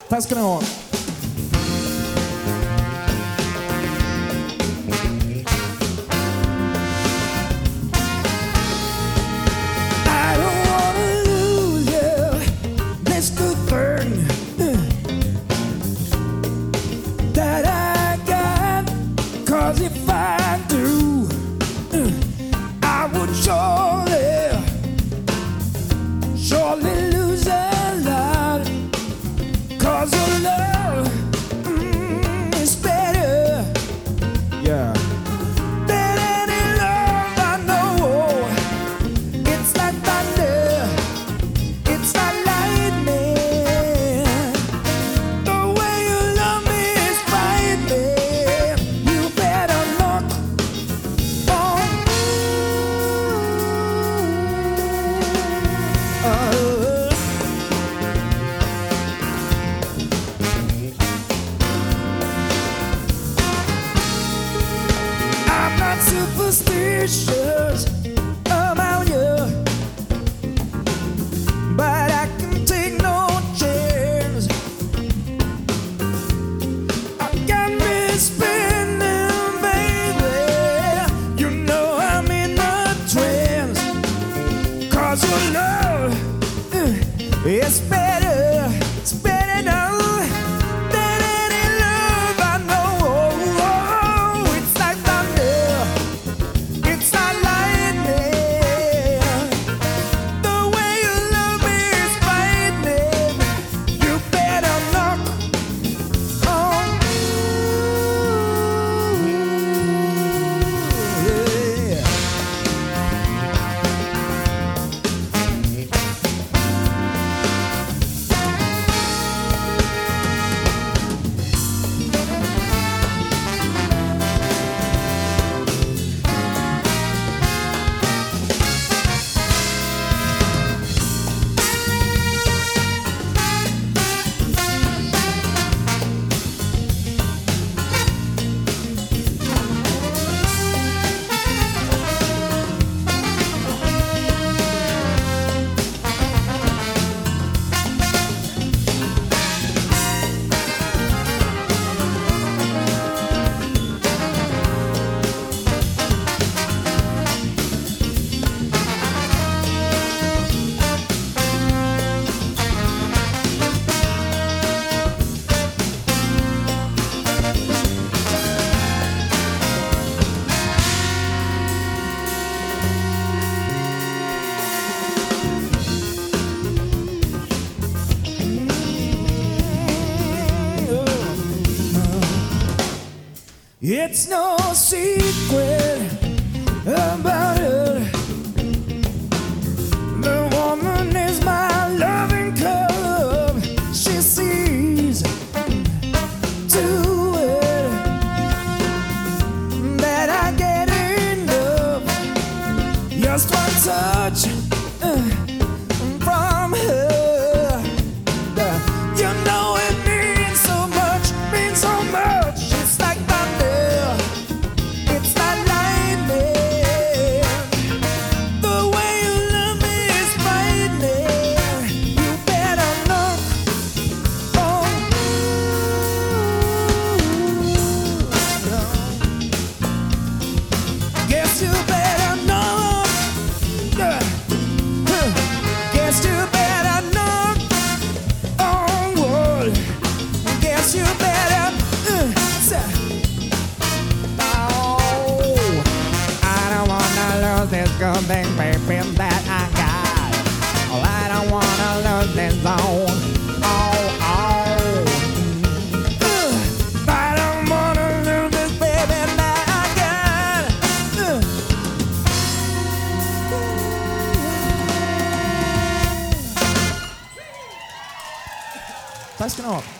Tack ska ni ha. If I do, I would surely lose a lot. 'Cause your love is better, Yeah. than any love I know. It's like thunder, it's like lightning. The way you love me is frightening. You better knock on. I'm not superstitious about you, but I can take no chance. I got me spinning, baby. You know I'm in a trance. 'Cause your love is better, it's better now than any love I know. It's like thunder, it's like lightning. The way you love me is frightening. You better knock on. Yeah. It's no secret about her. The woman is my loving cup. She sees to it that I get enough. Just one touch from her. You know it means so much, means so much. It's like thunder, it's like lightning. The way you love me is frightening. You better knock on. Guess you better knock. Guess you better knock on wood. Guess you better say, oh, I don't wanna lose this good thing, baby, that I got. Oh, I don't wanna lose this zone. Oh, oh. I don't wanna lose this baby that I got. Tack ska ni ha.